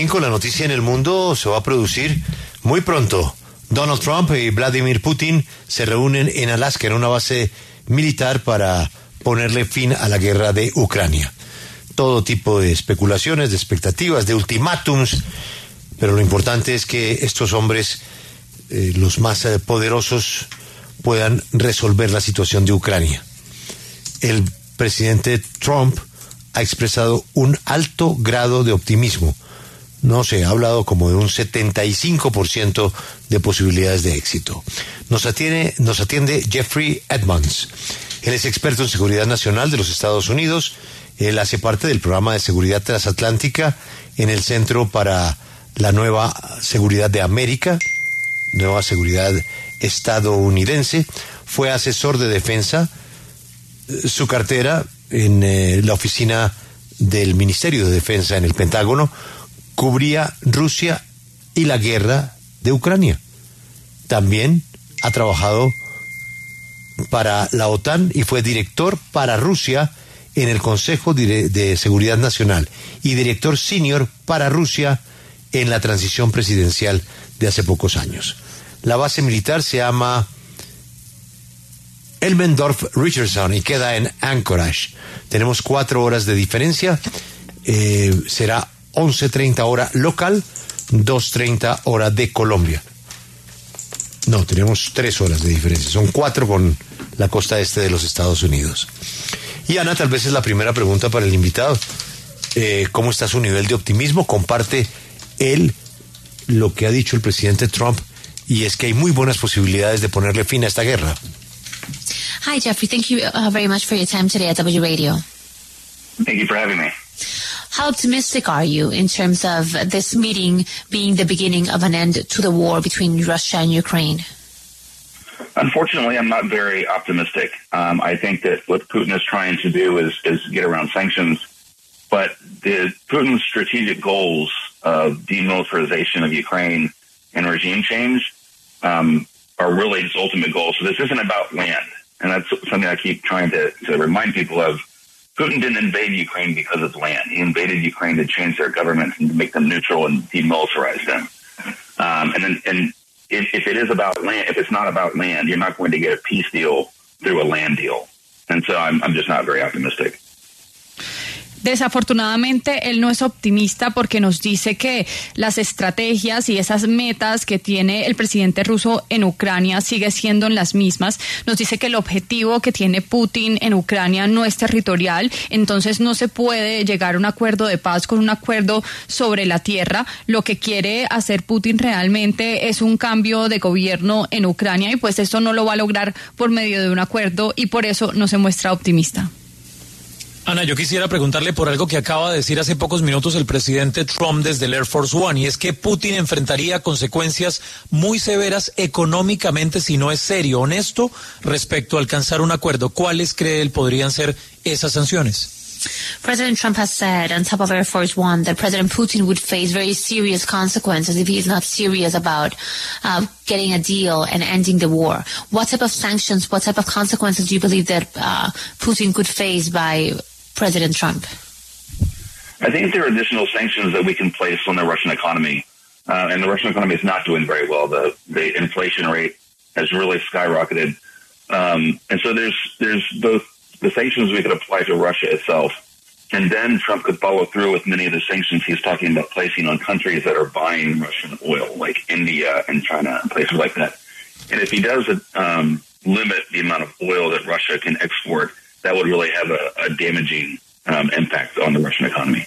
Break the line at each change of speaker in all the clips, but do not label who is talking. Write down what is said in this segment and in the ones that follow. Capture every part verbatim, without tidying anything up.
La noticia en el mundo se va a producir muy pronto. Donald Trump y Vladimir Putin se reúnen en Alaska, en una base militar, para ponerle fin a la guerra de Ucrania. Todo tipo de especulaciones, de expectativas, de ultimátums, pero lo importante es que estos hombres, eh, los más eh, poderosos, puedan resolver la situación de Ucrania. El presidente Trump ha expresado un alto grado de optimismo. No sé, ha hablado como de un setenta y cinco por ciento de posibilidades de éxito. Nos atiende, nos atiende Jeffrey Edmonds. Él es experto en seguridad nacional de los Estados Unidos. Él hace parte del programa de seguridad transatlántica en el Centro para la Nueva Seguridad de América, Nueva Seguridad Estadounidense. Fue asesor de defensa. Su cartera en eh, la oficina del Ministerio de Defensa en el Pentágono cubría Rusia y la guerra de Ucrania. También ha trabajado para la OTAN y fue director para Rusia en el Consejo de Seguridad Nacional y director senior para Rusia en la transición presidencial de hace pocos años. La base militar se llama Elmendorf Richardson y queda en Anchorage. Tenemos cuatro horas de diferencia. Eh, será once treinta hora local, dos treinta hora de Colombia. No, tenemos tres horas de diferencia. Son cuatro con la costa este de los Estados Unidos. Y Ana, tal vez es la primera pregunta para el invitado. Eh, ¿Cómo está su nivel de optimismo? ¿Comparte él lo que ha dicho el presidente Trump? Y es que hay muy buenas posibilidades de ponerle fin a esta guerra.
Hi, Jeffrey. Thank you uh, very much for your time today at W Radio.
Thank you for having me.
How optimistic are you in terms of this meeting being the beginning of an end to the war between Russia and Ukraine?
Unfortunately, I'm not very optimistic. Um, I think that what Putin is trying to do is, is get around sanctions, but the Putin's strategic goals of demilitarization of Ukraine and regime change um, are really his ultimate goal. So this isn't about land, and that's something I keep trying to, to remind people of. Putin didn't invade Ukraine because of land. He invaded Ukraine to change their government and to make them neutral and demilitarize them. Um, and then, and if, if it is about land, if it's not about land, you're not going to get a peace deal through a land deal. And so I'm, I'm just not very optimistic.
Desafortunadamente, él no es optimista porque nos dice que las estrategias y esas metas que tiene el presidente ruso en Ucrania sigue siendo las mismas. Nos dice que el objetivo que tiene Putin en Ucrania no es territorial, entonces no se puede llegar a un acuerdo de paz con un acuerdo sobre la tierra. Lo que quiere hacer Putin realmente es un cambio de gobierno en Ucrania y pues esto no lo va a lograr por medio de un acuerdo y por eso no se muestra optimista.
Ana, yo quisiera preguntarle por algo que acaba de decir hace pocos minutos el presidente Trump desde el Air Force One, y es que Putin enfrentaría consecuencias muy severas económicamente si no es serio, honesto, respecto a alcanzar un acuerdo. ¿Cuáles cree él podrían ser esas sanciones?
President Trump has said on top of Air Force One that President Putin would face very serious consequences if he is not serious about uh, getting a deal and ending the war. What type of sanctions, what type of consequences do you believe that uh, Putin could face by President Trump?
I think there are additional sanctions that we can place on the Russian economy. Uh, and the Russian economy is not doing very well. The, the inflation rate has really skyrocketed. Um, and so there's there's both the sanctions we could apply to Russia itself, and then Trump could follow through with many of the sanctions he's talking about placing on countries that are buying Russian oil, like India and China and places like that. And if he does um, limit the amount of oil that Russia can export, that would really have a, a damaging um, impact on the Russian economy.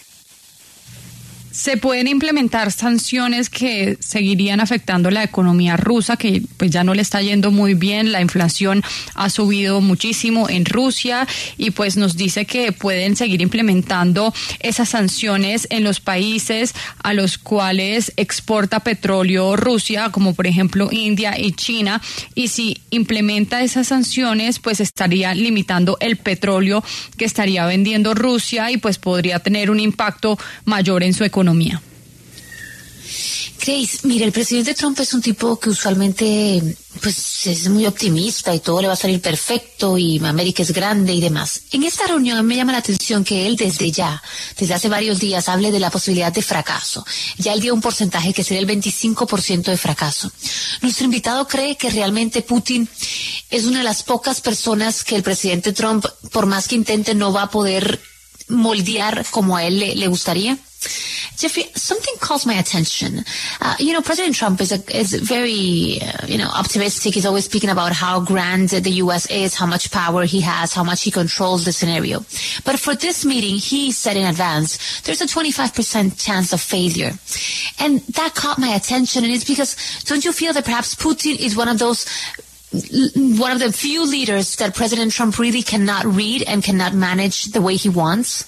Se pueden implementar sanciones que seguirían afectando la economía rusa, que pues ya no le está yendo muy bien. La inflación ha subido muchísimo en Rusia y pues nos dice que pueden seguir implementando esas sanciones en los países a los cuales exporta petróleo Rusia, como por ejemplo India y China. Y si implementa esas sanciones, pues estaría limitando el petróleo que estaría vendiendo Rusia y pues podría tener un impacto mayor en su economía.
Grace, mire, el presidente Trump es un tipo que usualmente pues es muy optimista y todo le va a salir perfecto y América es grande y demás. En esta reunión me llama la atención que él desde ya, desde hace varios días, hable de la posibilidad de fracaso. Ya él dio un porcentaje que sería el veinticinco por ciento de fracaso. Nuestro invitado cree que realmente Putin es una de las pocas personas que el presidente Trump, por más que intente, no va a poder moldear como a él le, le gustaría. Jeffrey, something calls my attention. Uh, you know, President Trump is a, is very, uh, you know, optimistic. He's always speaking about how grand the U S is, how much power he has, how much he controls the scenario. But for this meeting, he said in advance, there's a twenty-five percent chance of failure. And that caught my attention. And it's because, don't you feel that perhaps Putin is one of those one of the few leaders that President Trump really cannot read and cannot manage the way he wants?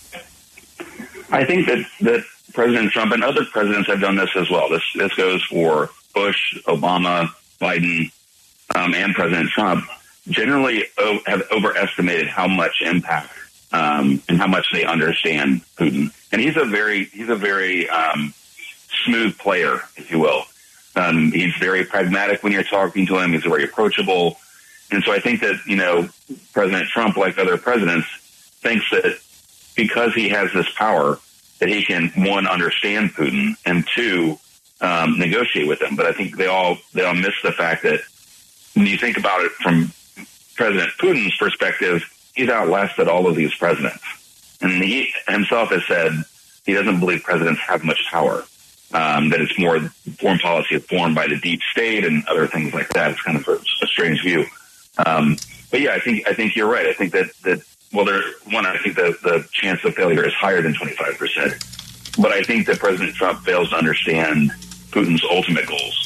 I think that, that President Trump and other presidents have done this as well. This this goes for Bush, Obama, Biden, um, and President Trump. Generally o- have overestimated how much impact um, and how much they understand Putin. And he's a very he's a very um, smooth player, if you will. Um, he's very pragmatic when you're talking to him. He's very approachable. And so I think that, you know, President Trump, like other presidents, thinks that because he has this power, that he can, one, understand Putin, and two, um, negotiate with him. But I think they all they all miss the fact that when you think about it from President Putin's perspective, he's outlasted all of these presidents. And he himself has said he doesn't believe presidents have much power, um, that it's more foreign policy is formed by the deep state and other things like that. It's kind of a, a strange view. Um, but yeah, I think I think you're right. I think that, that Well, there, one, I think the, the chance of failure is higher than twenty-five percent. But I think that President Trump fails to understand Putin's ultimate goals.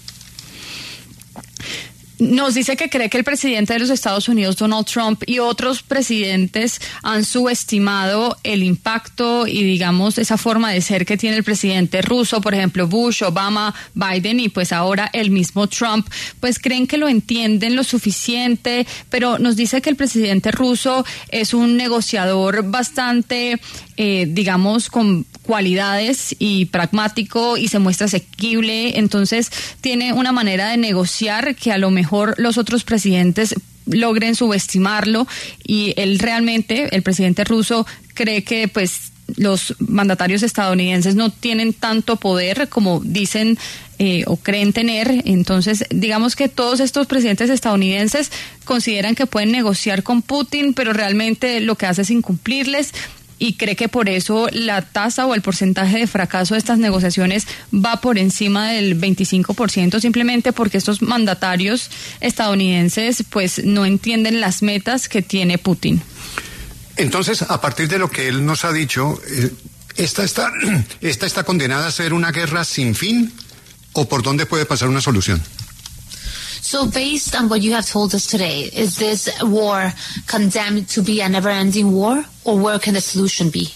Nos dice que cree que el presidente de los Estados Unidos, Donald Trump, y otros presidentes han subestimado el impacto y, digamos, esa forma de ser que tiene el presidente ruso, por ejemplo, Bush, Obama, Biden y pues ahora el mismo Trump, pues creen que lo entienden lo suficiente, pero nos dice que el presidente ruso es un negociador bastante, eh, digamos, con cualidades y pragmático y se muestra asequible, entonces tiene una manera de negociar que a lo mejor los otros presidentes logren subestimarlo y él realmente, el presidente ruso, cree que pues los mandatarios estadounidenses no tienen tanto poder como dicen eh, o creen tener, entonces digamos que todos estos presidentes estadounidenses consideran que pueden negociar con Putin, pero realmente lo que hace es incumplirles. Y cree que por eso la tasa o el porcentaje de fracaso de estas negociaciones va por encima del veinticinco por ciento, simplemente porque estos mandatarios estadounidenses pues no entienden las metas que tiene Putin.
Entonces, a partir de lo que él nos ha dicho, ¿esta está, esta está condenada a ser una guerra sin fin o por dónde puede pasar una solución?
So based on what you have told us today, is this war condemned to be a never-ending war, or where can the solution be?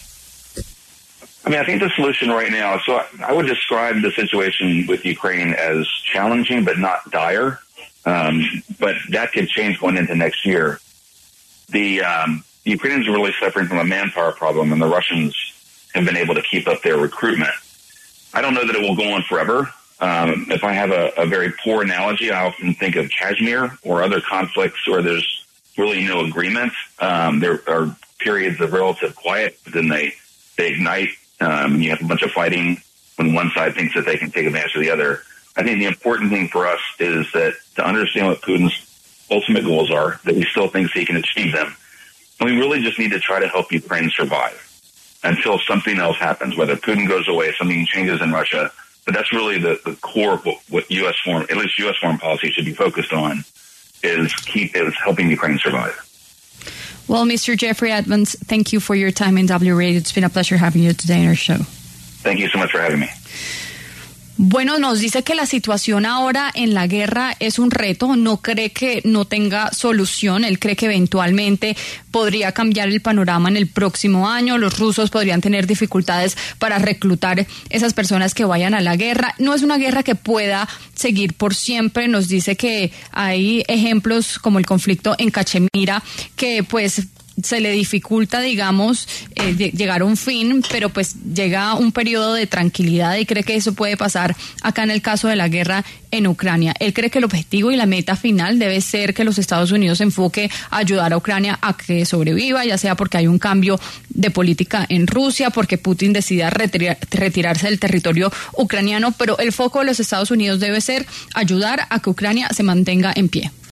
I mean, I think the solution right now, so I would describe the situation with Ukraine as challenging but not dire, um, but that could change going into next year. The um, Ukrainians are really suffering from a manpower problem, and the Russians have been able to keep up their recruitment. I don't know that it will go on forever. Um, if I have a, a very poor analogy, I often think of Kashmir or other conflicts where there's really no agreement. Um, there are periods of relative quiet, but then they, they ignite. Um, and you have a bunch of fighting when one side thinks that they can take advantage of the other. I think the important thing for us is that to understand what Putin's ultimate goals are, that he still thinks he can achieve them. And we really just need to try to help Ukraine survive until something else happens, whether Putin goes away, something changes in Russia. But that's really the, the core of what, what U S foreign, at least U S foreign policy should be focused on, is keep is helping Ukraine survive.
Well, Mister Jeffrey Edmonds, thank you for your time in W Radio. It's been a pleasure having you today in our show.
Thank you so much for having me.
Bueno, nos dice que la situación ahora en la guerra es un reto, no cree que no tenga solución, él cree que eventualmente podría cambiar el panorama en el próximo año, los rusos podrían tener dificultades para reclutar esas personas que vayan a la guerra, no es una guerra que pueda seguir por siempre, nos dice que hay ejemplos como el conflicto en Cachemira que pues se le dificulta, digamos, eh, llegar a un fin, pero pues llega un periodo de tranquilidad y cree que eso puede pasar acá en el caso de la guerra en Ucrania. Él cree que el objetivo y la meta final debe ser que los Estados Unidos se enfoque a ayudar a Ucrania a que sobreviva, ya sea porque hay un cambio de política en Rusia, porque Putin decida retirar, retirarse del territorio ucraniano, pero el foco de los Estados Unidos debe ser ayudar a que Ucrania se mantenga en pie.